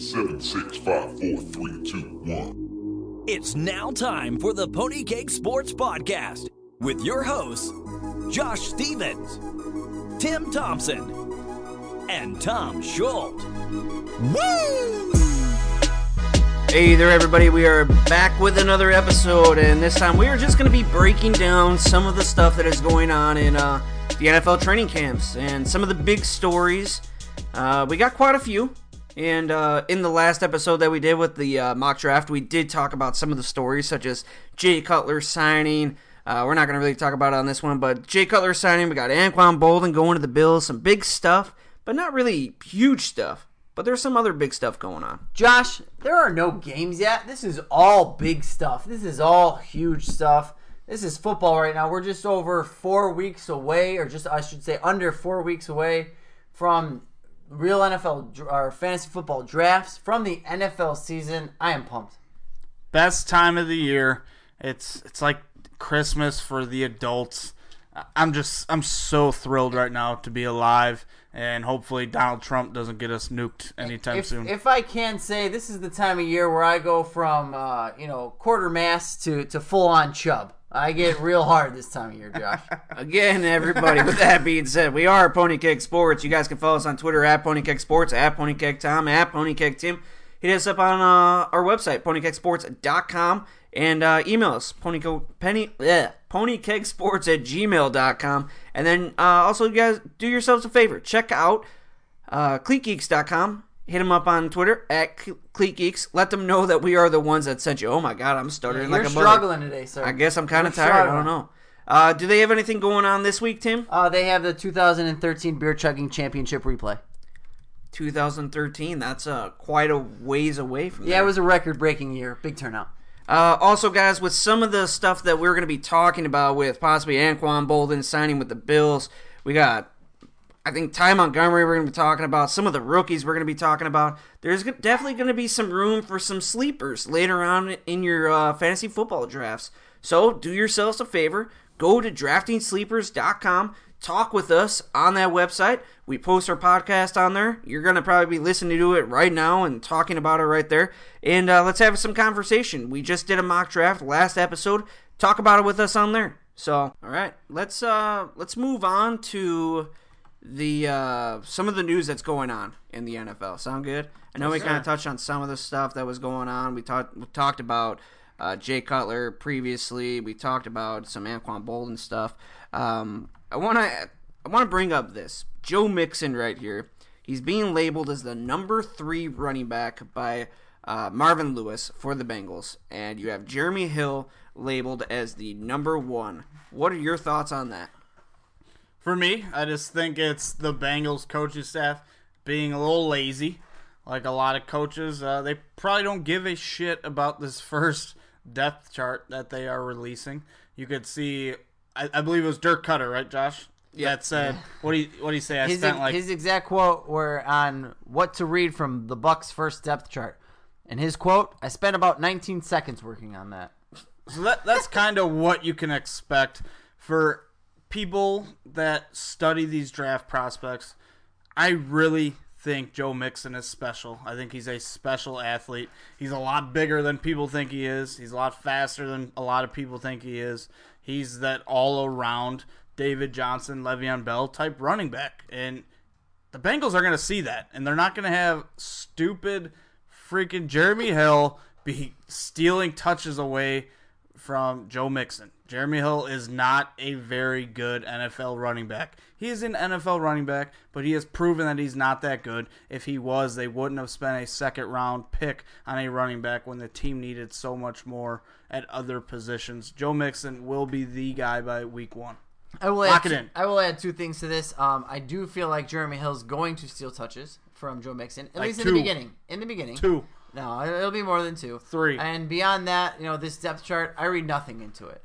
Seven, six, five, four, three, two, one. It's now time for the Pony Cake Sports Podcast with your hosts, Josh Stevens, Tim Thompson, and Tom Schultz. Woo! Hey there, everybody. We are back with another episode, and this time we are just going to be breaking down some of the stuff that is going on in the NFL training camps and some of the big stories. We got quite a few, and in the last episode that we did with the mock draft, we did talk about some of the stories, such as Jay Cutler signing. We're not going to really talk about it on this one, but Jay Cutler signing, we got Anquan Boldin going to the Bills, some big stuff, but not really huge stuff. But there's some other big stuff going on. Josh, there are no games yet. This is all big stuff. This is all huge stuff. This is football right now. We're just over 4 weeks away, or just, I should say, under 4 weeks away from real NFL or fantasy football drafts, from the NFL season. I am pumped. Best time of the year. It's like Christmas for the adults. I'm so thrilled right now to be alive, and hopefully Donald Trump doesn't get us nuked anytime soon. If I can say, this is the time of year where I go from quarter mass to full on chub. I get real hard this time of year, Josh. Again, everybody, with that being said, we are Pony Cake Sports. You guys can follow us on Twitter at Pony Cake Sports, at Pony Cake Tom, at Pony Cake Tim. Hit us up on our website, ponycakesports.com, and email us, ponycakesports@gmail.com. And then also, you guys, do yourselves a favor. Check out cleatgeeks.com. Hit them up on Twitter at cleatgeeks. Let them know that we are the ones that sent you. Oh, my God, I'm stuttering like a mother. You're struggling today, sir. I guess I'm kind of tired. I don't know. Do they have anything going on this week, Tim? They have the 2013 Beer Chugging Championship replay. 2013, that's quite a ways away from that. Yeah, it was a record-breaking year. Big turnout. Also, guys, with some of the stuff that we're going to be talking about with possibly Anquan Boldin signing with the Bills, we got, I think, Ty Montgomery we're going to be talking about, some of the rookies we're going to be talking about. There's definitely going to be some room for some sleepers later on in your fantasy football drafts. So do yourselves a favor, go to draftingsleepers.com. Talk with us on that website. We post our podcast on there. You're going to probably be listening to it right now and talking about it right there. And let's have some conversation. We just did a mock draft last episode. Talk about it with us on there. So, all right, let's move on to the some of the news that's going on in the NFL. Sound good? I know we kind of touched on some of the stuff that was going on. We talked about Jay Cutler previously. We talked about some Anquan Boldin stuff. I want to bring up this. Joe Mixon right here. He's being labeled as the number 3 running back by Marvin Lewis for the Bengals. And you have Jeremy Hill labeled as the number 1. What are your thoughts on that? For me, I just think it's the Bengals coaching staff being a little lazy. Like a lot of coaches, they probably don't give a shit about this first depth chart that they are releasing. You could see, I believe it was Dirk Cutter, right, Josh? Yeah. That said, what do you say? His exact quote were on what to read from the Bucs' first depth chart, and his quote: "I spent about 19 seconds working on that." So that's kind of what you can expect for people that study these draft prospects. I really think Joe Mixon is special. I think he's a special athlete. He's a lot bigger than people think he is. He's a lot faster than a lot of people think he is. He's that all-around David Johnson, Le'Veon Bell type running back. And the Bengals are going to see that. And they're not going to have stupid freaking Jeremy Hill be stealing touches away from Joe Mixon. Jeremy Hill is not a very good NFL running back. He is an NFL running back, but he has proven that he's not that good. If he was, they wouldn't have spent a second-round pick on a running back when the team needed so much more at other positions. Joe Mixon will be the guy by week 1. Lock it in. I will add 2 things to this. I do feel like Jeremy Hill's going to steal touches from Joe Mixon, at least in the beginning. 2. No, it'll be more than 2. 3. And beyond that, this depth chart, I read nothing into it.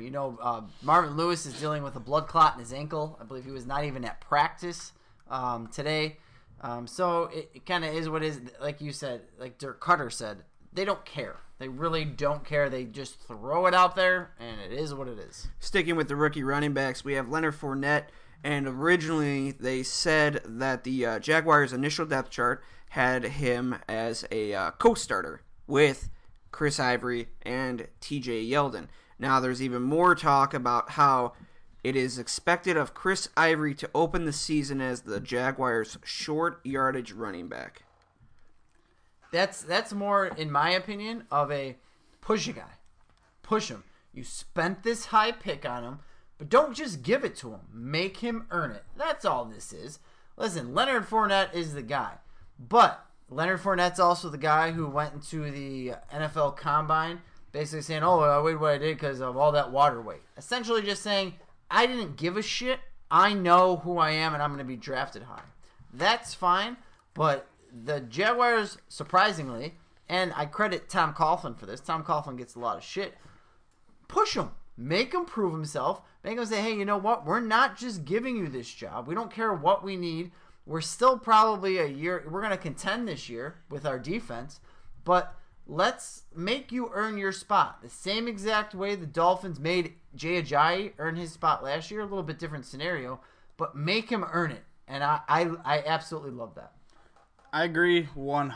Marvin Lewis is dealing with a blood clot in his ankle. I believe he was not even at practice today. So it kind of is what it is. Like you said, like Dirk Cutter said, they don't care. They really don't care. They just throw it out there, and it is what it is. Sticking with the rookie running backs, we have Leonard Fournette, and originally they said that the Jaguars' initial depth chart had him as a co-starter with Chris Ivory and TJ Yeldon. Now there's even more talk about how it is expected of Chris Ivory to open the season as the Jaguars' short yardage running back. That's more, in my opinion, of a push a guy. Push him. You spent this high pick on him, but don't just give it to him. Make him earn it. That's all this is. Listen, Leonard Fournette is the guy. But Leonard Fournette's also the guy who went into the NFL Combine basically saying, oh, I weighed what I did because of all that water weight. Essentially just saying, I didn't give a shit. I know who I am, and I'm going to be drafted high. That's fine, but the Jaguars, surprisingly, and I credit Tom Coughlin for this. Tom Coughlin gets a lot of shit. Push him. Make him prove himself. Make him say, hey, you know what? We're not just giving you this job. We don't care what we need. We're still probably a year. We're going to contend this year with our defense, but let's make you earn your spot. The same exact way the Dolphins made Jay Ajayi earn his spot last year. A little bit different scenario, but make him earn it. And I absolutely love that. I agree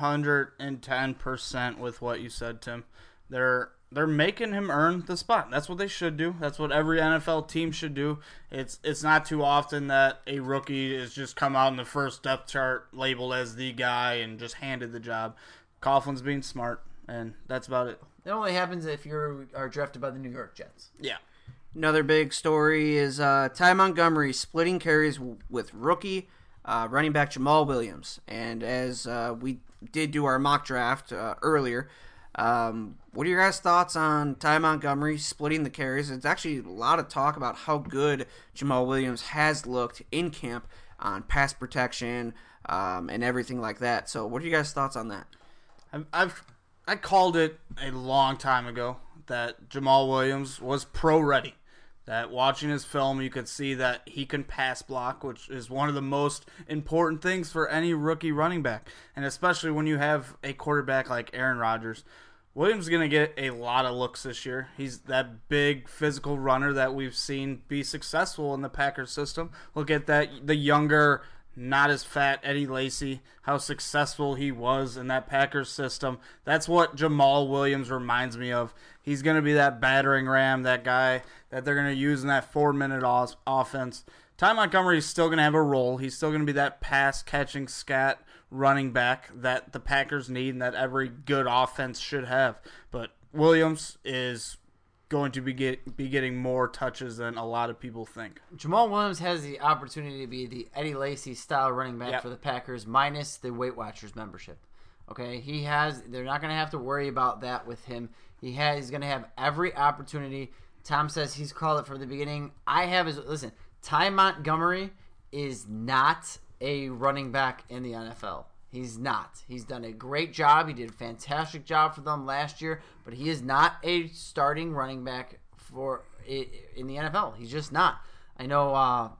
110% with what you said, Tim. They're making him earn the spot. That's what they should do. That's what every NFL team should do. It's not too often that a rookie is just come out in the first depth chart labeled as the guy and just handed the job. Coughlin's being smart, and that's about it. It only happens if you are drafted by the New York Jets. Yeah. Another big story is Ty Montgomery splitting carries with rookie running back Jamal Williams. And as we did do our mock draft earlier, what are your guys' thoughts on Ty Montgomery splitting the carries? It's actually a lot of talk about how good Jamal Williams has looked in camp on pass protection and everything like that. So what are you guys' thoughts on that? I called it a long time ago that Jamal Williams was pro ready. That watching his film, you could see that he can pass block, which is one of the most important things for any rookie running back. And especially when you have a quarterback like Aaron Rodgers. Williams is going to get a lot of looks this year. He's that big physical runner that we've seen be successful in the Packers system. Look at that, the younger, not as fat Eddie Lacy, how successful he was in that Packers system. That's what Jamal Williams reminds me of. He's going to be that battering ram, that guy that they're going to use in that 4-minute offense. Ty Montgomery is still going to have a role. He's still going to be that pass-catching scat running back that the Packers need and that every good offense should have. But Williams is going to be getting more touches than a lot of people think. Jamal Williams has the opportunity to be the Eddie Lacy style running back for the Packers minus the Weight Watchers membership. Okay, they're not going to have to worry about that with him. He's going to have every opportunity. Tom says he's called it from the beginning. Listen, Ty Montgomery is not a running back in the NFL. He's not. He's done a great job. He did a fantastic job for them last year, but he is not a starting running back in the NFL. He's just not. I know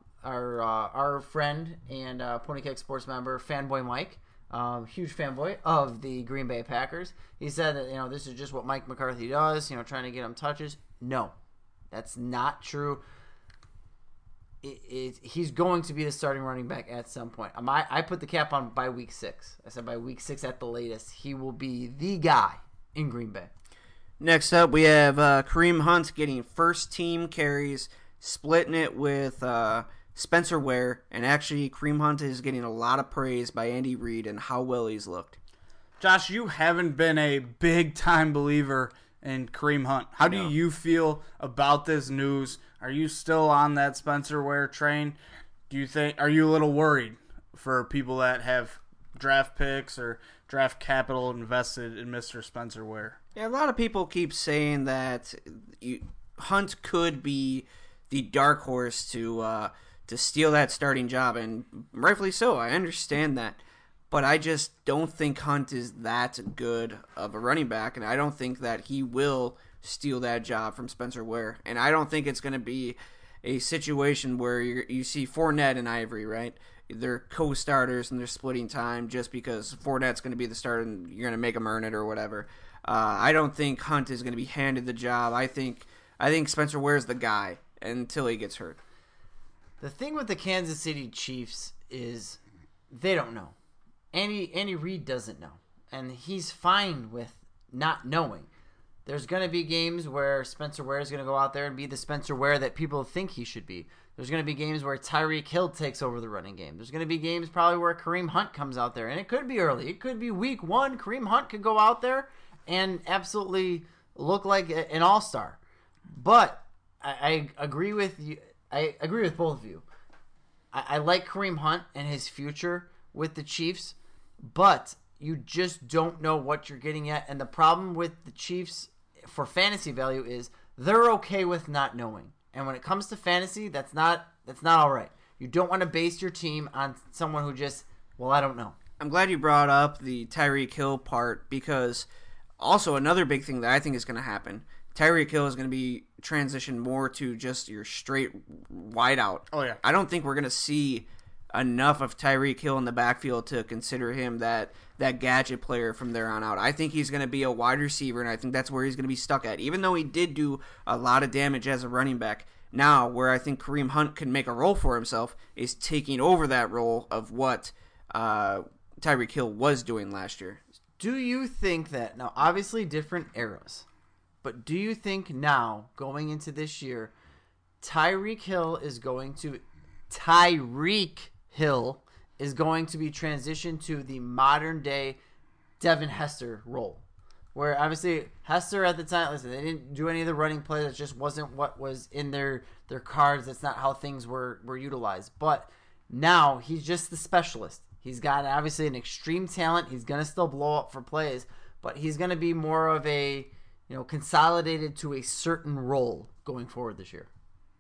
our friend and Pony Cake Sports member, Fanboy Mike, huge fanboy of the Green Bay Packers. He said that this is just what Mike McCarthy does, trying to get him touches. No, that's not true. He's going to be the starting running back at some point. I put the cap on by week 6. I said by week 6 at the latest, he will be the guy in Green Bay. Next up, we have Kareem Hunt getting first-team carries, splitting it with Spencer Ware. And actually, Kareem Hunt is getting a lot of praise by Andy Reid and how well he's looked. Josh, you haven't been a big-time believer in Kareem Hunt. How do you feel about this news? Are you still on that Spencer Ware train? Are you a little worried for people that have draft picks or draft capital invested in Mr. Spencer Ware? Yeah, a lot of people keep saying that Hunt could be the dark horse to steal that starting job, and rightfully so. I understand that. But I just don't think Hunt is that good of a running back, and I don't think that he will steal that job from Spencer Ware. And I don't think it's going to be a situation where you see Fournette and Ivory, right? They're co-starters and they're splitting time just because Fournette's going to be the starter and you're going to make him earn it or whatever. I don't think Hunt is going to be handed the job. I think Spencer Ware's the guy until he gets hurt. The thing with the Kansas City Chiefs is they don't know. Andy Reid doesn't know, and he's fine with not knowing. There's going to be games where Spencer Ware is going to go out there and be the Spencer Ware that people think he should be. There's going to be games where Tyreek Hill takes over the running game. There's going to be games probably where Kareem Hunt comes out there, and it could be early. It could be week 1. Kareem Hunt could go out there and absolutely look like an all-star. But I agree with you. I agree with both of you. I like Kareem Hunt and his future with the Chiefs, but you just don't know what you're getting at. And the problem with the Chiefs for fantasy value is they're okay with not knowing. And when it comes to fantasy, that's not all right. You don't want to base your team on someone who just, well, I don't know. I'm glad you brought up the Tyreek Hill part, because also another big thing that I think is going to happen, Tyreek Hill is going to be transitioned more to just your straight wideout. Oh, yeah. I don't think we're going to see enough of Tyreek Hill in the backfield to consider him that gadget player from there on out. I think he's going to be a wide receiver, and I think that's where he's going to be stuck at. Even though he did do a lot of damage as a running back, now where I think Kareem Hunt can make a role for himself is taking over that role of what Tyreek Hill was doing last year. Do you think that, now obviously different eras, but do you think now, going into this year, Tyreek Hill is going to be transitioned to the modern day Devin Hester role? Where obviously Hester at the time, listen, they didn't do any of the running plays. That just wasn't what was in their cards. That's not how things were utilized. But now he's just the specialist. He's got obviously an extreme talent. He's going to still blow up for plays, but he's going to be more of a, consolidated to a certain role going forward this year.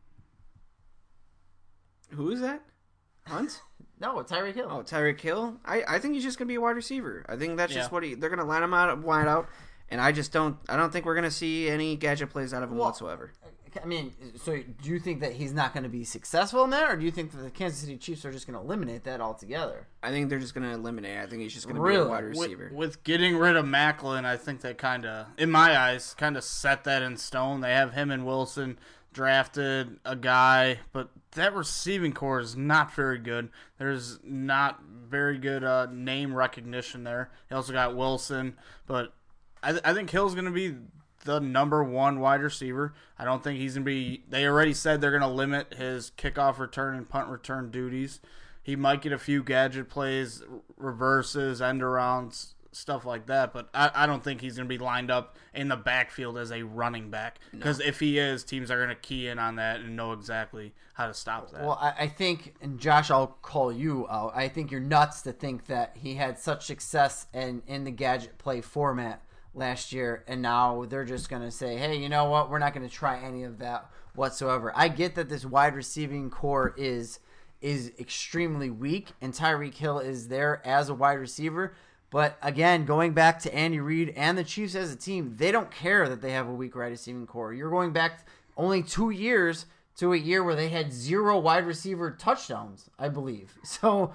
Who is that? Hunt? No, Tyreek Hill. Oh, Tyreek Hill? I think he's just going to be a wide receiver. I think that's just what they're going to line him out wide out, and I don't think we're going to see any gadget plays out of him whatsoever. I mean, so do you think that he's not going to be successful in that, or do you think that the Kansas City Chiefs are just going to eliminate that altogether? I think they're just going to eliminate it. I think he's just going to be a wide receiver. With getting rid of Macklin, I think they kind of, in my eyes, kind of set that in stone. They have him and Wilson, drafted a guy, but that receiving core is not very good. There's not very good name recognition there. They also got Wilson, but I think Hill's going to be the number 1 wide receiver. I don't think he's going to be... They already said they're going to limit his kickoff return and punt return duties. He might get a few gadget plays, reverses, end arounds, stuff like that, but I don't think he's going to be lined up in the backfield as a running back, because if he is, teams are going to key in on that and know exactly how to stop that. Well, I think, and Josh, I'll call you out, I think you're nuts to think that he had such success in the gadget play format last year, and now they're just going to say, hey, you know what, we're not going to try any of that whatsoever. I get that this wide receiving core is extremely weak, and Tyreek Hill is there as a wide receiver. But again, going back to Andy Reid and the Chiefs as a team, they don't care that they have a weak wide receiving core. You're going back only 2 years to a year where they had 0 wide receiver touchdowns, I believe. So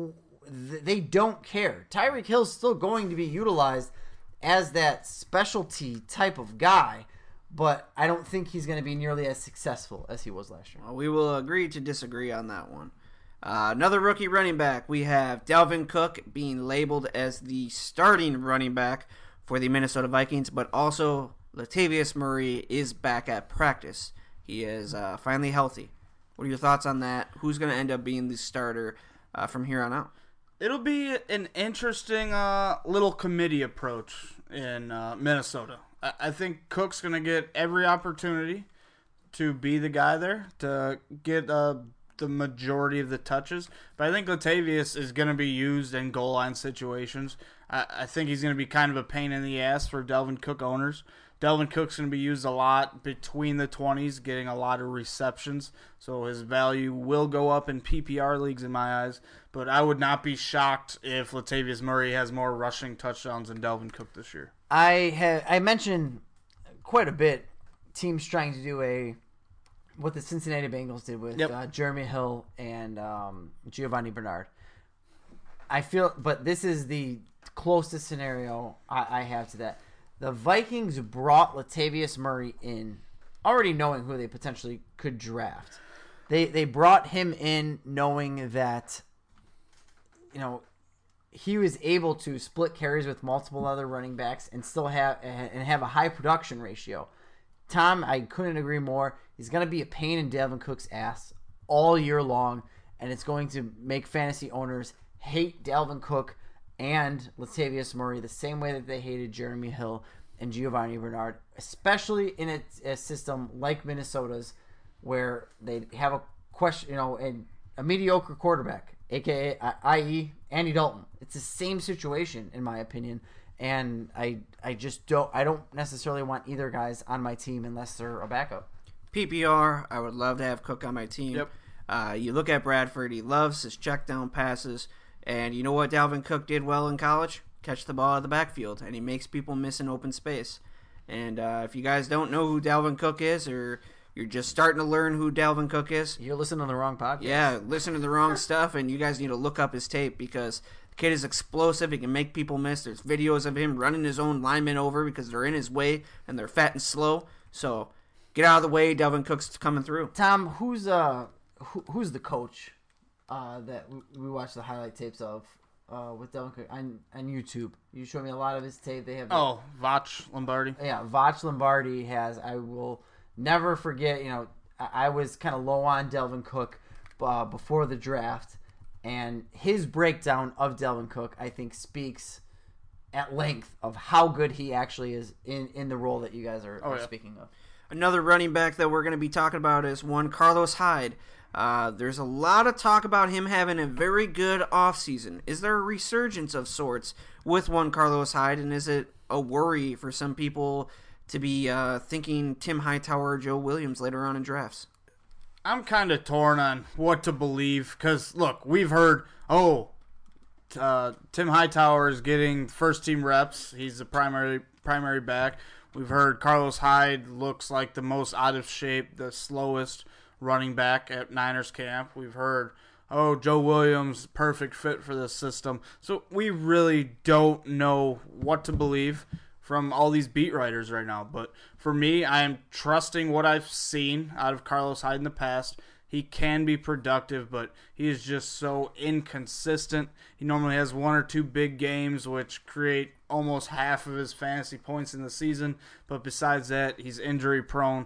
they don't care. Tyreek Hill's still going to be utilized as that specialty type of guy, but I don't think he's going to be nearly as successful as he was last year. Well, we will agree to disagree on that one. Another rookie running back. We have Dalvin Cook being labeled as the starting running back for the Minnesota Vikings, but also Latavius Murray is back at practice. He is finally healthy. What are your thoughts on that? Who's going to end up being the starter from here on out? It'll be an interesting little committee approach in Minnesota. I think Cook's going to get every opportunity to be the guy there, to get the majority of the touches. But I think Latavius is going to be used in goal line situations. I think he's going to be kind of a pain in the ass for Dalvin Cook owners. Dalvin Cook's going to be used a lot between the 20s, getting a lot of receptions. So his value will go up in PPR leagues in my eyes. But I would not be shocked if Latavius Murray has more rushing touchdowns than Dalvin Cook this year. I mentioned quite a bit teams trying to do what the Cincinnati Bengals did with Jeremy Hill and Giovanni Bernard. But this is the closest scenario I have to that. The Vikings brought Latavius Murray in, already knowing who they potentially could draft. They brought him in knowing that, he was able to split carries with multiple other running backs and still have a high production ratio. Tom, I couldn't agree more. He's going to be a pain in Dalvin Cook's ass all year long, and it's going to make fantasy owners hate Dalvin Cook and Latavius Murray the same way that they hated Jeremy Hill and Giovanni Bernard, especially in a system like Minnesota's where they have a question, a mediocre quarterback, aka i.e. Andy Dalton. It's the same situation in my opinion, and I don't necessarily want either guys on my team unless they're a backup. PPR, I would love to have Cook on my team. Yep. You look at Bradford, he loves his check down passes, and you know what Dalvin Cook did well in college? Catch the ball out of the backfield, and he makes people miss in open space. And if you guys don't know who Dalvin Cook is, or you're just starting to learn who Dalvin Cook is, You're listening to the wrong podcast. yeah, listen to the wrong stuff, and you guys need to look up his tape because the kid is explosive. He can make people miss. There's videos of him running his own linemen over because they're in his way and they're fat and slow. So get out of the way. Dalvin Cook's coming through. Tom, who's the coach that we watched the highlight tapes of with Dalvin Cook on YouTube? You showed me a lot of his tape. They have Vach Lombardi. Yeah, Vach Lombardi has. I will never forget. I was kind of low on Dalvin Cook before the draft, and his breakdown of Dalvin Cook, I think, speaks at length of how good he actually is in the role that you guys are speaking of. Another running back that we're going to be talking about is one Carlos Hyde. There's a lot of talk about him having a very good offseason. Is there a resurgence of sorts with one Carlos Hyde, and is it a worry for some people to be thinking Tim Hightower or Joe Williams later on in drafts? I'm kind of torn on what to believe because, look, we've heard, Tim Hightower is getting first-team reps. He's the primary back. We've heard Carlos Hyde looks like the most out of shape, the slowest running back at Niners camp. We've heard, Joe Williams, perfect fit for this system. So we really don't know what to believe from all these beat writers right now. But for me, I am trusting what I've seen out of Carlos Hyde in the past. He can be productive, but he is just so inconsistent. He normally has one or two big games, which create almost half of his fantasy points in the season. But besides that, he's injury prone.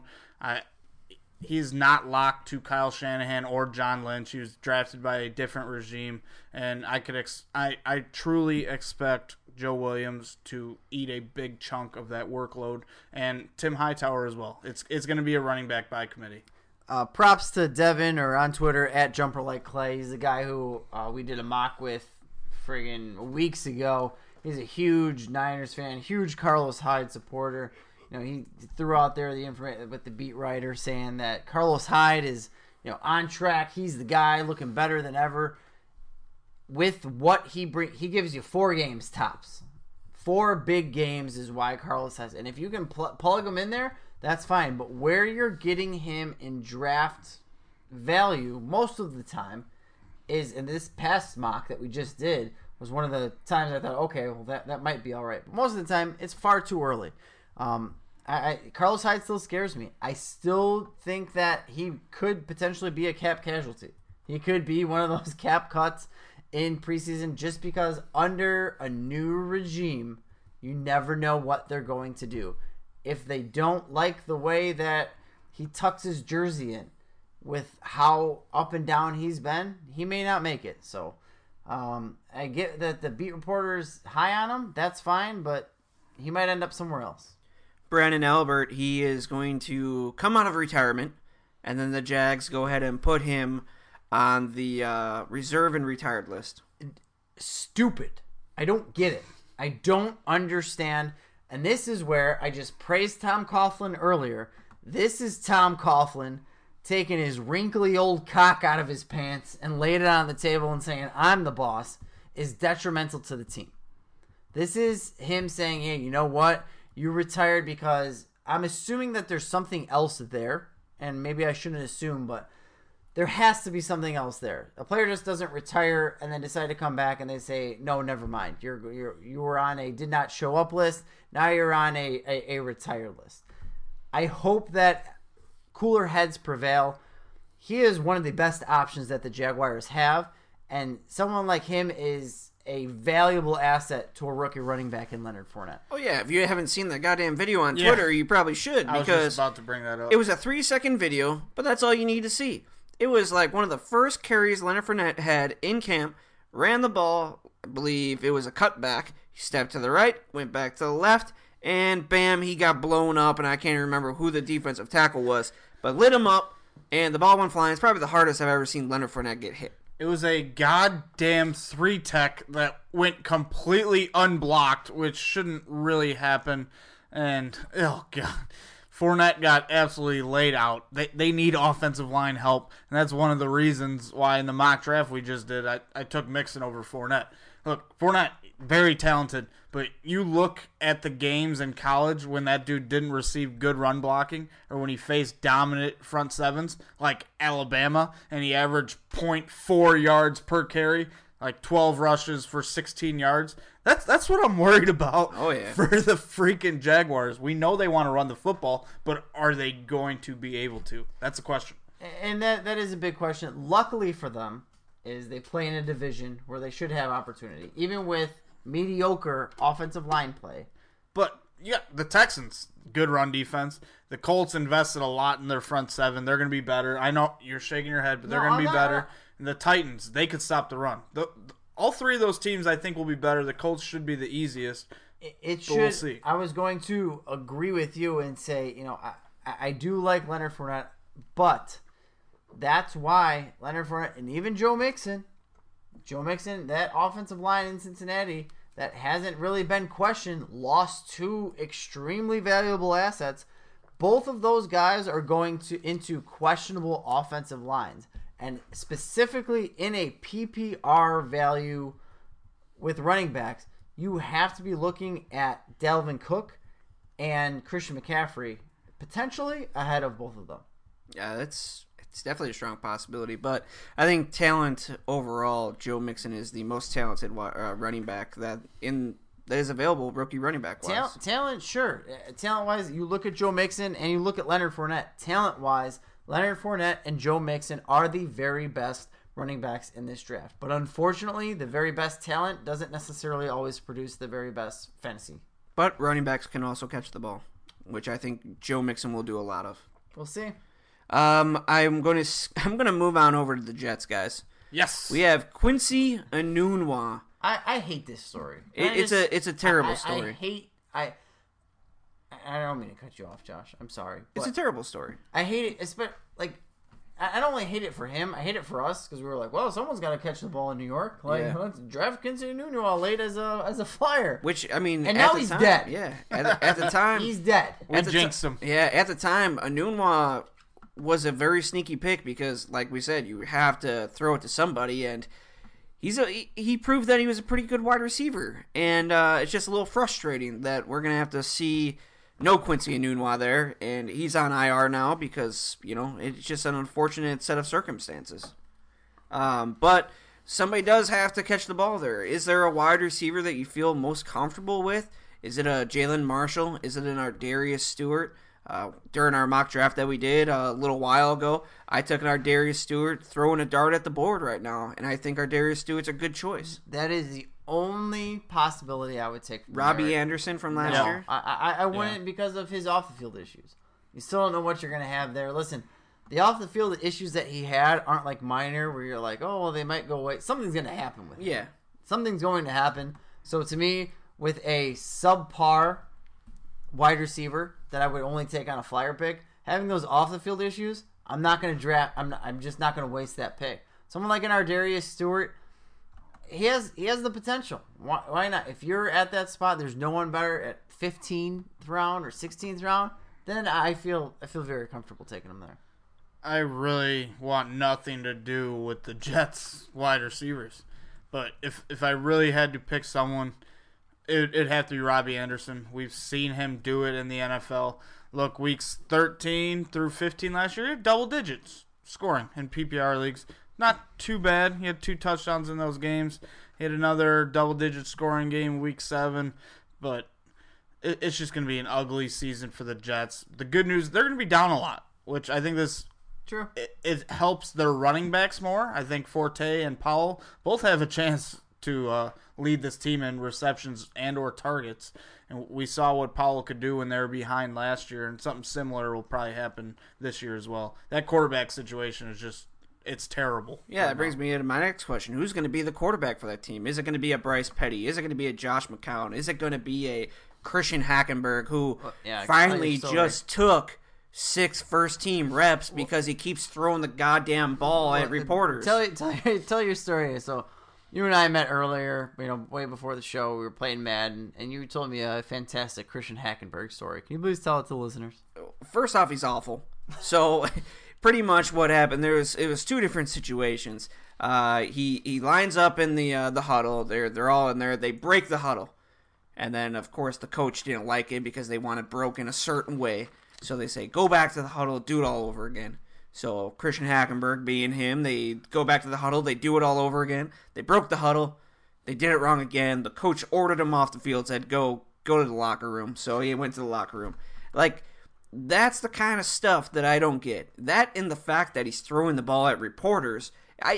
He's not locked to Kyle Shanahan or John Lynch. He was drafted by a different regime, and I truly expect Joe Williams to eat a big chunk of that workload, and Tim Hightower as well. It's going to be a running back by committee. Props to Devin, or on Twitter at Jumper Like Clay. He's the guy who we did a mock with friggin' weeks ago. He's a huge Niners fan, huge Carlos Hyde supporter. He threw out there the information with the beat writer saying that Carlos Hyde is, on track. He's the guy looking better than ever. With what he gives you 4 games tops. 4 big games is why Carlos has. And if you can plug him in there, that's fine. But where you're getting him in draft value most of the time is, in this past mock that we just did, was one of the times I thought, okay, well, that might be all right. But most of the time, it's far too early. Carlos Hyde still scares me. I still think that he could potentially be a cap casualty. He could be one of those cap cuts in preseason just because under a new regime, you never know what they're going to do. If they don't like the way that he tucks his jersey in with how up and down he's been, he may not make it. So I get that the beat reporter's high on him. That's fine, but he might end up somewhere else. Brandon Albert, he is going to come out of retirement, and then the Jags go ahead and put him on the reserve and retired list. Stupid. I don't get it. I don't understand. And this is where I just praised Tom Coughlin earlier. This is Tom Coughlin taking his wrinkly old cock out of his pants and laid it on the table and saying, I'm the boss, is detrimental to the team. This is him saying, hey, you know what? You retired because I'm assuming that there's something else there. And maybe I shouldn't assume, but there has to be something else there. A player just doesn't retire and then decide to come back and they say, no, never mind. You were on a did not show up list. Now you're on a retired list. I hope that cooler heads prevail. He is one of the best options that the Jaguars have. And someone like him is a valuable asset to a rookie running back in Leonard Fournette. Oh, yeah. If you haven't seen that goddamn video on Yeah. Twitter, you probably should. I was Because just about to bring that up. it was a 3-second video, but that's all you need to see. It was like one of the first carries Leonard Fournette had in camp, ran the ball, I believe it was a cutback. He stepped to the right, went back to the left, and bam, he got blown up, and I can't remember who the defensive tackle was, but lit him up, and the ball went flying. It's probably the hardest I've ever seen Leonard Fournette get hit. It was a goddamn 3-tech that went completely unblocked, which shouldn't really happen. And, oh, God. Fournette got absolutely laid out. They need offensive line help, and that's one of the reasons why in the mock draft we just did, I took Mixon over Fournette. Look, Fournette, very talented, but you look at the games in college when that dude didn't receive good run blocking or when he faced dominant front sevens like Alabama and he averaged 0.4 yards per carry, like 12 rushes for 16 yards. That's what I'm worried about for the freaking Jaguars. We know they want to run the football, but are they going to be able to? That's the question. And that is a big question. Luckily for them, is they play in a division where they should have opportunity, even with mediocre offensive line play. But yeah, the Texans, good run defense. The Colts invested a lot in their front seven. They're going to be better. I know you're shaking your head, but they're going to be better. And the Titans, they could stop the run. All three of those teams, I think, will be better. The Colts should be the easiest. It should. We'll see. I was going to agree with you and say, I do like Leonard Fournette, but that's why Leonard Fournette and even Joe Mixon, that offensive line in Cincinnati that hasn't really been questioned, lost two extremely valuable assets. Both of those guys are going into questionable offensive lines. And specifically in a PPR value with running backs, you have to be looking at Dalvin Cook and Christian McCaffrey potentially ahead of both of them. Yeah, it's definitely a strong possibility. But I think talent overall, Joe Mixon is the most talented running back that is available, rookie running back wise. Talent, sure. Talent-wise, you look at Joe Mixon and you look at Leonard Fournette. Talent-wise, Leonard Fournette and Joe Mixon are the very best running backs in this draft. But unfortunately, the very best talent doesn't necessarily always produce the very best fantasy. But running backs can also catch the ball, which I think Joe Mixon will do a lot of. We'll see. I'm going to move on over to the Jets, guys. Yes. We have Quincy Enunwa. I hate this story. It's a terrible story. I don't mean to cut you off, Josh. I'm sorry. It's a terrible story. I hate it. I don't only hate it for him. I hate it for us because we were like, well, someone's got to catch the ball in New York. Let's draft Quincy Enunwa late as a flyer. Which, I mean, and at now the he's time, dead. Yeah, at the time, he's dead. We jinxed him. Yeah, at the time, Enunwa was a very sneaky pick because, like we said, you have to throw it to somebody, and he proved that he was a pretty good wide receiver, and it's just a little frustrating that we're gonna have to see no Quincy Enunwa there, and he's on IR now because it's just an unfortunate set of circumstances. But somebody does have to catch the ball there. Is there a wide receiver that you feel most comfortable with? Is it a Jalen Marshall? Is it an Ardarius Stewart? During our mock draft that we did a little while ago, I took an Ardarius Stewart, throwing a dart at the board right now, and I think Ardarius Stewart's a good choice. That is the only possibility I would take. Robbie Anderson from last year? I wouldn't because of his off-the-field issues. You still don't know what you're going to have there. Listen, the off-the-field issues that he had aren't like minor where you're like, oh, well, they might go away. Something's going to happen with him. Yeah. Something's going to happen. So to me, with a subpar wide receiver that I would only take on a flyer pick, having those off-the-field issues, I'm not going to draft. I'm just not going to waste that pick. Someone like an Ardarius Stewart, he has the potential. Why not? If you're at that spot, there's no one better at 15th round or 16th round, then I feel very comfortable taking him there. I really want nothing to do with the Jets wide receivers. But if I really had to pick someone, it'd have to be Robbie Anderson. We've seen him do it in the NFL. Look, weeks 13 through 15 last year, double digits scoring in PPR leagues. Not too bad. He had 2 touchdowns in those games. He had another double-digit scoring game week 7. But it's just going to be an ugly season for the Jets. The good news, they're going to be down a lot, which I think True. It helps their running backs more. I think Forte and Powell both have a chance to lead this team in receptions and or targets. And we saw what Powell could do when they were behind last year, and something similar will probably happen this year as well. That quarterback situation is just, it's terrible. Yeah, that brings me into my next question. Who's going to be the quarterback for that team? Is it going to be a Bryce Petty? Is it going to be a Josh McCown? Is it going to be a Christian Hackenberg who finally just took 6 first-team reps because he keeps throwing the goddamn ball at reporters? Tell your story. So you and I met earlier, way before the show. We were playing Madden, and you told me a fantastic Christian Hackenberg story. Can you please tell it to the listeners? First off, he's awful. So pretty much what happened, it was 2 different situations. He lines up in the huddle. They're all in there. They break the huddle. And then, of course, the coach didn't like it because they want it broken a certain way. So they say, go back to the huddle, do it all over again. So Christian Hackenberg, being him, they go back to the huddle, they do it all over again. They broke the huddle, they did it wrong again. The coach ordered him off the field, said, go to the locker room. So he went to the locker room. Like, that's the kind of stuff that I don't get. That and the fact that he's throwing the ball at reporters,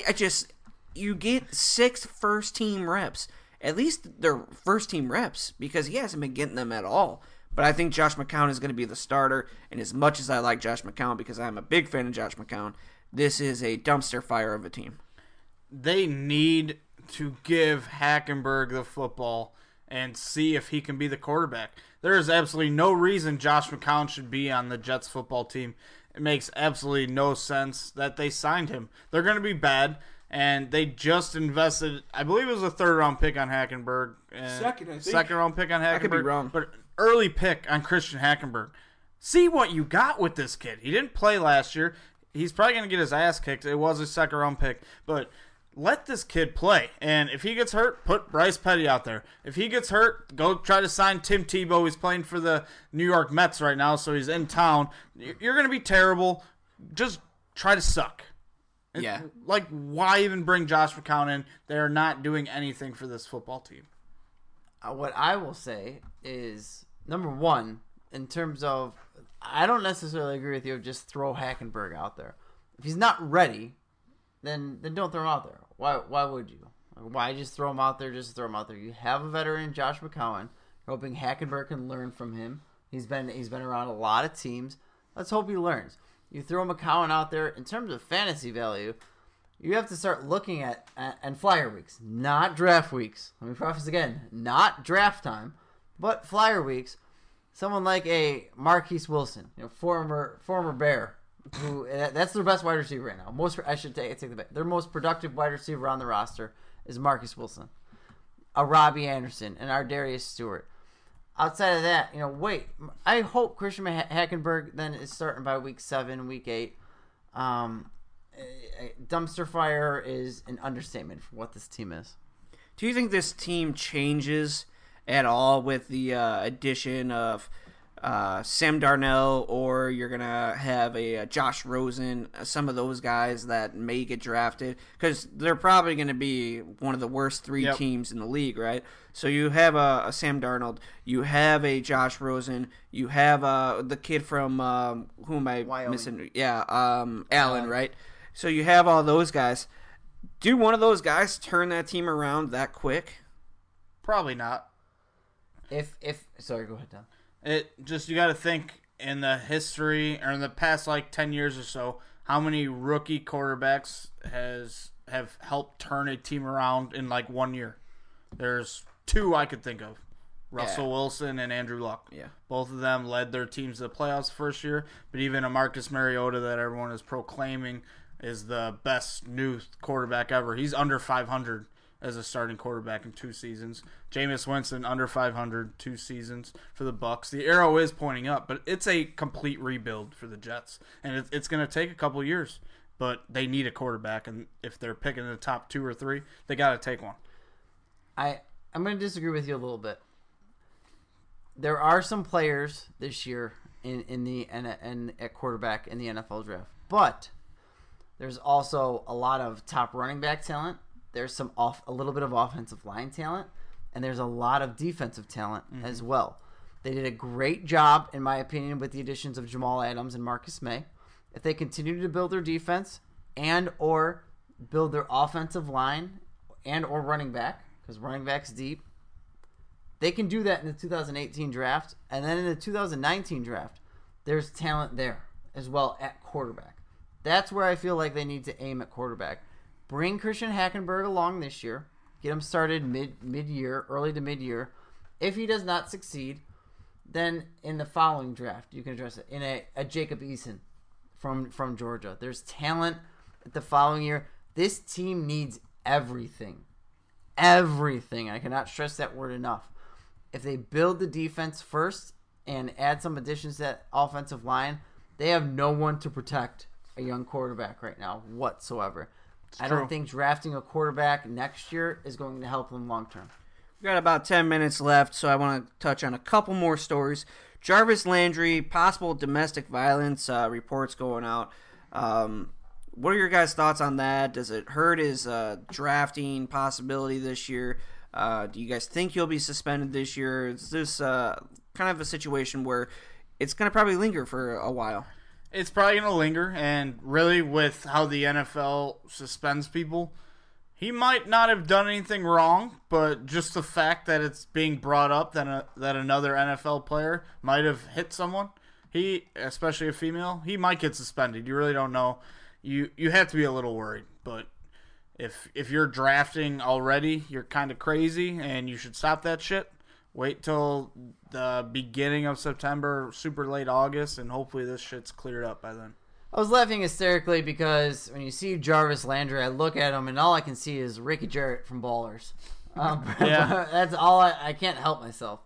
you get 6 first-team reps. At least they're first-team reps because he hasn't been getting them at all. But I think Josh McCown is going to be the starter, and as much as I like Josh McCown because I'm a big fan of Josh McCown, this is a dumpster fire of a team. They need to give Hackenberg the football and see if he can be the quarterback. There is absolutely no reason Josh McCown should be on the Jets football team. It makes absolutely no sense that they signed him. They're going to be bad, and they just invested, I believe it was a 3rd-round pick on Hackenberg. Second, I think. 2nd-round pick on Hackenberg. I could be wrong. But early pick on Christian Hackenberg. See what you got with this kid. He didn't play last year. He's probably going to get his ass kicked. It was a 2nd-round pick. But let this kid play. And if he gets hurt, put Bryce Petty out there. If he gets hurt, go try to sign Tim Tebow. He's playing for the New York Mets right now, so he's in town. You're going to be terrible. Just try to suck. Yeah. Like, why even bring Josh McCown in? They're not doing anything for this football team. What I will say is, number one, in terms of, I don't necessarily agree with you of just throw Hackenberg out there. If he's not ready, then don't throw him out there. Why would you? Why just throw him out there just to throw him out there? You have a veteran, Josh McCown. You're hoping Hackenberg can learn from him. He's been around a lot of teams. Let's hope he learns. You throw McCown out there, in terms of fantasy value, you have to start looking at and flyer weeks, not draft weeks. Let me preface again, not draft time, but flyer weeks. Someone like a Marquise Wilson, former Bear, who that's their best wide receiver right now. I should take the bet. Their most productive wide receiver on the roster is Marquise Wilson, a Robbie Anderson, and our Darius Stewart. Outside of that, I hope Christian Hackenberg then is starting by week 7, week 8. Dumpster fire is an understatement for what this team is. Do you think this team changes at all with the addition of Sam Darnell, or you're going to have a Josh Rosen, some of those guys that may get drafted? Because they're probably going to be one of the worst 3 teams in the league, right? So you have a Sam Darnold, you have a Josh Rosen, you have the kid from, who am I Wyoming. missing? Yeah, Allen, right? So you have all those guys. Do one of those guys turn that team around that quick? Probably not. Sorry, go ahead, Tom. You got to think in the history or in the past 10 years or so, how many rookie quarterbacks have helped turn a team around in 1 year? There's 2 I could think of. Russell Wilson and Andrew Luck. Yeah. Both of them led their teams to the playoffs first year, but even a Marcus Mariota that everyone is proclaiming is the best new quarterback ever. He's under 500 as a starting quarterback in 2 seasons. Jameis Winston under 500, 2 seasons for the Bucs. The arrow is pointing up, but it's a complete rebuild for the Jets, and it's going to take a couple years. But they need a quarterback, and if they're picking the top 2 or 3, they got to take one. I'm going to disagree with you a little bit. There are some players this year at quarterback in the NFL draft, but there's also a lot of top running back talent. There's a little bit of offensive line talent, and there's a lot of defensive talent as well. They did a great job, in my opinion, with the additions of Jamal Adams and Marcus May. If they continue to build their defense and or build their offensive line and or running back, because running back's deep. They can do that in the 2018 draft. And then in the 2019 draft, there's talent there as well at quarterback. That's where I feel like they need to aim at quarterback. Bring Christian Hackenberg along this year. Get him started mid-year, early to mid-year. If he does not succeed, then in the following draft, you can address it. In a Jacob Eason from Georgia. There's talent at the following year. This team needs everything. Everything. I cannot stress that word enough. If they build the defense first and add some additions to that offensive line, they have no one to protect a young quarterback right now whatsoever. I don't think drafting a quarterback next year is going to help them long term. We've got about 10 minutes left, so I want to touch on a couple more stories. Jarvis Landry, possible domestic violence reports going out. What are your guys' thoughts on that? Does it hurt his drafting possibility this year? Do you guys think he'll be suspended this year? Is this kind of a situation where it's going to probably linger for a while? It's probably going to linger, and really with how the NFL suspends people, he might not have done anything wrong, but just the fact that it's being brought up that another NFL player might have hit someone, especially a female, he might get suspended. You really don't know. You have to be a little worried, but if you're drafting already, you're kind of crazy, and you should stop that shit. Wait till the beginning of September, super late August, and hopefully this shit's cleared up by then. I was laughing hysterically because when you see Jarvis Landry, I look at him and all I can see is Ricky Jarrett from Ballers. Yeah. That's all I can't help myself.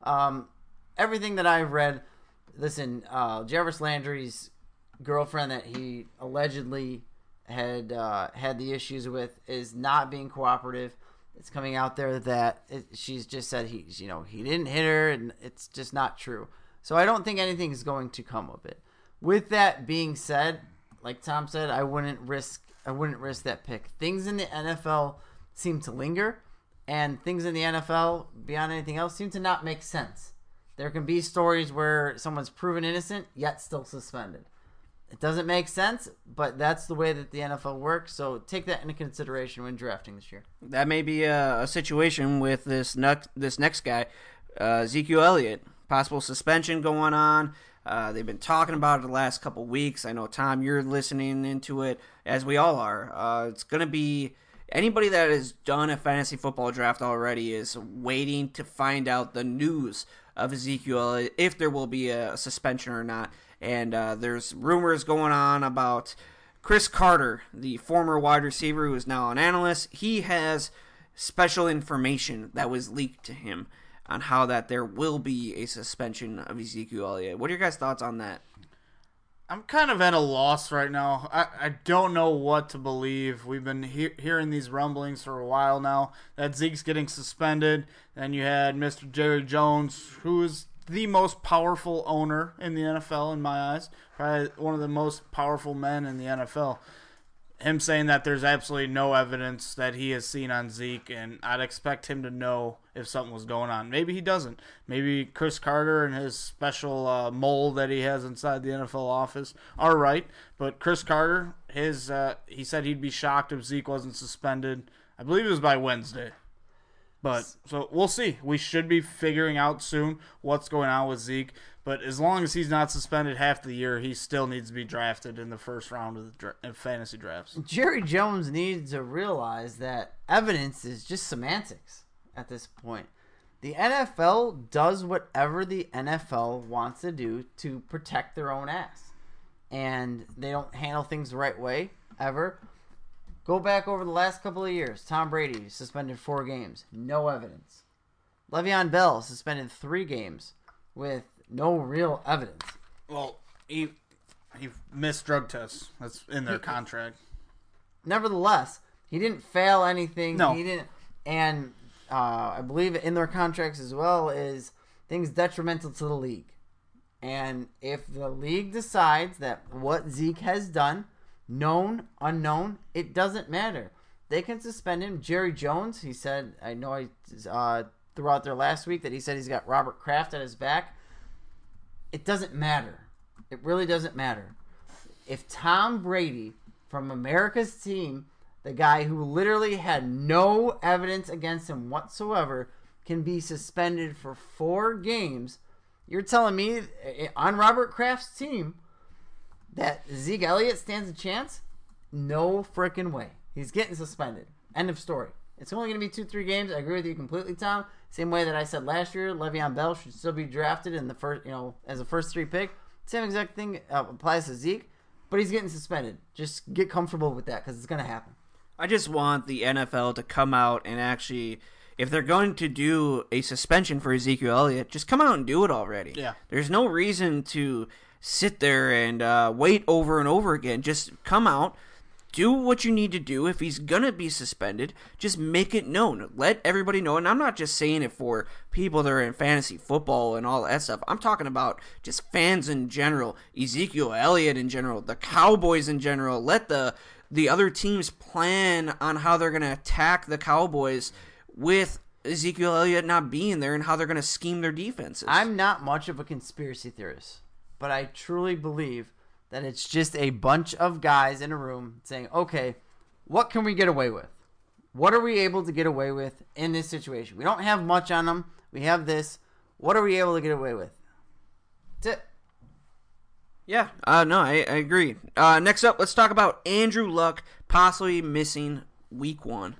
Everything that I've read, listen, Jarvis Landry's girlfriend that he allegedly had the issues with is not being cooperative. It's coming out there that she's just said he didn't hit her, and it's just not true. So I don't think anything is going to come of it. With that being said, like Tom said, I wouldn't risk that pick. Things in the NFL seem to linger, and things in the NFL beyond anything else seem to not make sense. There can be stories where someone's proven innocent yet still suspended. It doesn't make sense, but that's the way that the NFL works, so take that into consideration when drafting this year. That may be a situation with this next guy, Ezekiel Elliott. Possible suspension going on. They've been talking about it the last couple weeks. I know, Tom, you're listening into it, as we all are. It's going to be anybody that has done a fantasy football draft already is waiting to find out the news of Ezekiel Elliott, if there will be a suspension or not. And there's rumors going on about Chris Carter, the former wide receiver who is now an analyst. He has special information that was leaked to him on how that there will be a suspension of Ezekiel Elliott. What are your guys' thoughts on that? I'm kind of at a loss right now. I don't know what to believe. We've been hearing these rumblings for a while now that Zeke's getting suspended. Then you had Mr. Jerry Jones, who is the most powerful owner in the NFL in my eyes. Probably one of the most powerful men in the NFL. Him saying that there's absolutely no evidence that he has seen on Zeke, and I'd expect him to know if something was going on. Maybe he doesn't. Maybe Chris Carter and his special mole that he has inside the NFL office are right. But Chris Carter, he said he'd be shocked if Zeke wasn't suspended. I believe it was by Wednesday. But so we'll see. We should be figuring out soon what's going on with Zeke. But as long as he's not suspended half the year, he still needs to be drafted in the first round of the fantasy drafts. Jerry Jones needs to realize that evidence is just semantics at this point. The NFL does whatever the NFL wants to do to protect their own ass. And they don't handle things the right way, ever. Go back over the last couple of years. Tom Brady suspended 4 games. No evidence. Le'Veon Bell suspended 3 games with no real evidence. Well, he missed drug tests. That's in their contract. Nevertheless, he didn't fail anything. No. He didn't. And I believe in their contracts as well is things detrimental to the league. And if the league decides that what Zeke has done, known, unknown, it doesn't matter. They can suspend him. Jerry Jones, he said, I know I threw out there last week that he said he's got Robert Kraft at his back. It doesn't matter. It really doesn't matter. If Tom Brady from America's team the guy who literally had no evidence against him whatsoever, can be suspended for 4 games. You're telling me on Robert Kraft's team that Zeke Elliott stands a chance? No freaking way. He's getting suspended. End of story. It's only going to be 2-3 games. I agree with you completely, Tom. Same way that I said last year, Le'Veon Bell should still be drafted in the first, as a first 3 pick. Same exact thing applies to Zeke, but he's getting suspended. Just get comfortable with that because it's going to happen. I just want the NFL to come out and actually, if they're going to do a suspension for Ezekiel Elliott, just come out and do it already. Yeah. There's no reason to sit there and wait over and over again. Just come out, do what you need to do. If he's going to be suspended, just make it known. Let everybody know. And I'm not just saying it for people that are in fantasy football and all that stuff. I'm talking about just fans in general, Ezekiel Elliott in general, the Cowboys in general. Let the other teams plan on how they're going to attack the Cowboys with Ezekiel Elliott not being there and how they're going to scheme their defenses. I'm not much of a conspiracy theorist, but I truly believe that it's just a bunch of guys in a room saying, okay, what can we get away with? What are we able to get away with in this situation? We don't have much on them. We have this. What are we able to get away with? That's it. Yeah, no, I agree. Next up, let's talk about Andrew Luck possibly missing week 1.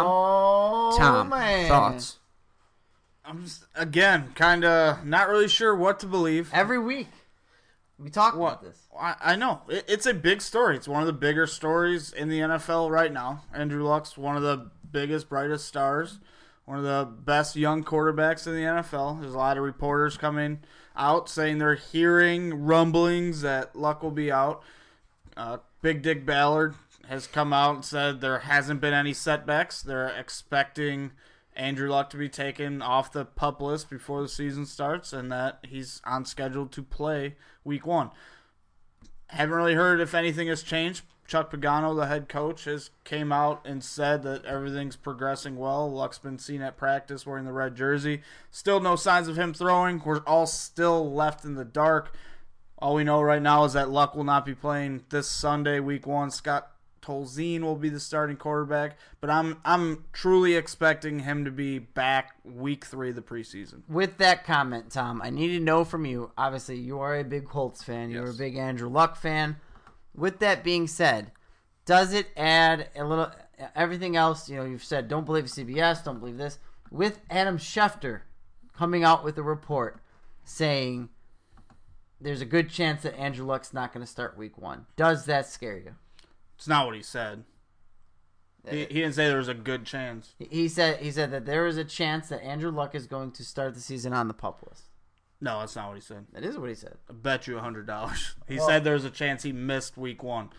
Tom, man. Thoughts? I'm just, again, kind of not really sure what to believe. Every week we talk about this. I know. It's a big story. It's one of the bigger stories in the NFL right now. Andrew Luck's one of the biggest, brightest stars, one of the best young quarterbacks in the NFL. There's a lot of reporters coming out saying they're hearing rumblings that Luck will be out. Big Dick Ballard has come out and said there hasn't been any setbacks. They're expecting Andrew Luck to be taken off the PUP list before the season starts and that he's on schedule to play week 1. Haven't really heard if anything has changed. Chuck Pagano, the head coach, has came out and said that everything's progressing well. Luck's been seen at practice wearing the red jersey. Still no signs of him throwing. We're all still left in the dark. All we know right now is that Luck will not be playing this Sunday, week 1. Scott Tolzien will be the starting quarterback, but I'm truly expecting him to be back week 3 of the preseason. With that comment, Tom, I need to know from you. Obviously, you are a big Colts fan. You're a big Andrew Luck fan. With that being said, does it add a little everything else? You've said don't believe CBS, don't believe this. With Adam Schefter coming out with a report saying there's a good chance that Andrew Luck's not going to start week 1. Does that scare you? It's not what he said. He didn't say there was a good chance. He said that there is a chance that Andrew Luck is going to start the season on the PUP list. No, that's not what he said. That is what he said. I bet you $100. He said there's a chance he missed week 1.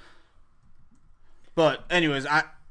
But anyways,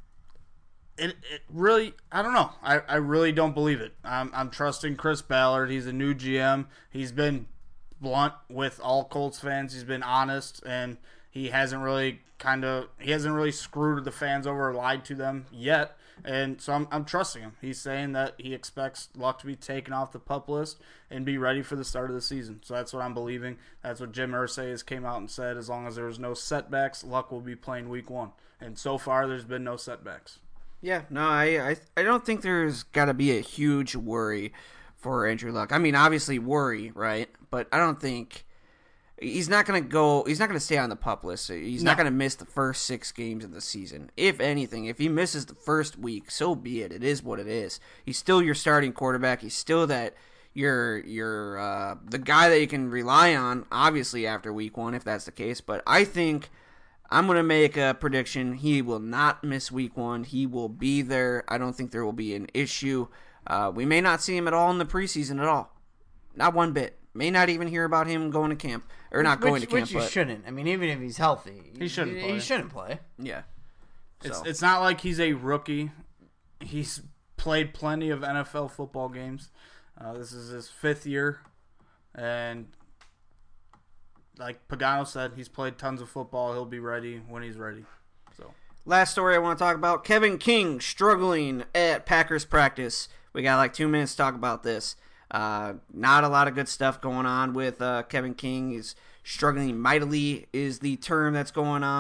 it really, I don't know. I really don't believe it. I'm trusting Chris Ballard. He's a new GM. He's been blunt with all Colts fans. He's been honest, and he hasn't really screwed the fans over or lied to them yet. And so I'm trusting him. He's saying that he expects Luck to be taken off the PUP list and be ready for the start of the season. So that's what I'm believing. That's what Jim Irsay has came out and said. As long as there's no setbacks, Luck will be playing week 1. And so far, there's been no setbacks. Yeah, no, I don't think there's got to be a huge worry for Andrew Luck. I mean, obviously worry, right? But I don't think he's not going to stay on the PUP list. He's not going to miss the first 6 games of the season. If anything, if he misses the first week, so be it. It is what it is. He's still your starting quarterback. He's still the guy that you can rely on, obviously, after week 1, if that's the case. But I think I'm going to make a prediction. He will not miss week 1. He will be there. I don't think there will be an issue. We may not see him at all in the preseason at all. Not one bit. May not even hear about him going to camp. Or not going to camp. Which you shouldn't. I mean, even if he's healthy. He shouldn't play. He shouldn't play. Yeah. So. It's not like he's a rookie. He's played plenty of NFL football games. This is his 5th year. And like Pagano said, he's played tons of football. He'll be ready when he's ready. So, last story I want to talk about, Kevin King struggling at Packers practice. We got like 2 minutes to talk about this. Not a lot of good stuff going on with Kevin King. He's struggling mightily is the term that's going on.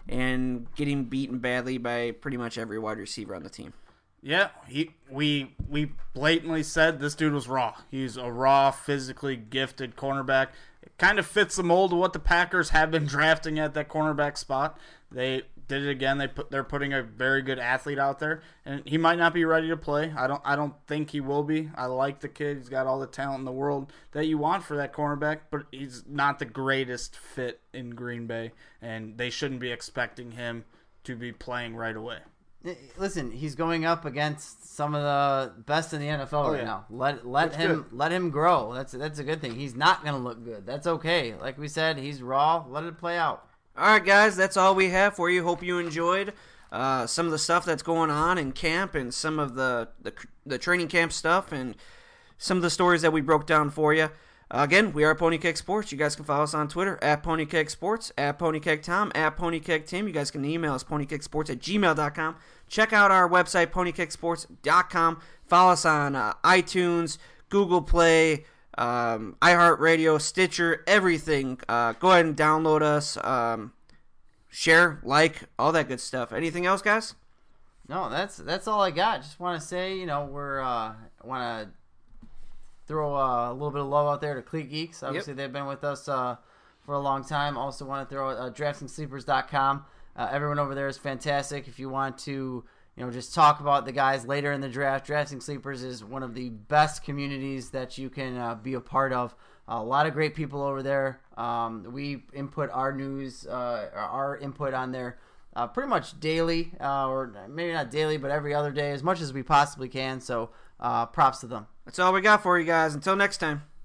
and getting beaten badly by pretty much every wide receiver on the team. Yeah, we blatantly said this dude was raw. He's a raw, physically gifted cornerback. It kind of fits the mold of what the Packers have been drafting at that cornerback spot. They did it again. They're putting a very good athlete out there, and he might not be ready to play. I don't think he will be. I like the kid. He's got all the talent in the world that you want for that cornerback, but he's not the greatest fit in Green Bay, and they shouldn't be expecting him to be playing right away. Listen, he's going up against some of the best in the NFL right now. Let him grow. That's a good thing. He's not going to look good. That's okay. Like we said, he's raw. Let it play out. All right, guys, that's all we have for you. Hope you enjoyed some of the stuff that's going on in camp and some of the training camp stuff and some of the stories that we broke down for you. Again, we are Pony Keg Sports. You guys can follow us on Twitter at Pony Keg Sports, at Pony Keg Tom, at Pony Keg Tim. You guys can email us ponykegsports@gmail.com. Check out our website, ponykegsports.com. Follow us on iTunes, Google Play, iHeartRadio, Stitcher, everything. Go ahead and download us. Share, like, all that good stuff. Anything else, guys? No, that's all I got. Just want to say, we're want to throw a little bit of love out there to Cleat Geeks. Obviously, They've been with us for a long time. Also want to throw DraftKingsSleepers.com. Everyone over there is fantastic. If you want to, just talk about the guys later in the draft, Drafting Sleepers is one of the best communities that you can be a part of. A lot of great people over there. We input our news, our input on there pretty much daily, or maybe not daily, but every other day, as much as we possibly can. So props to them. That's all we got for you guys. Until next time.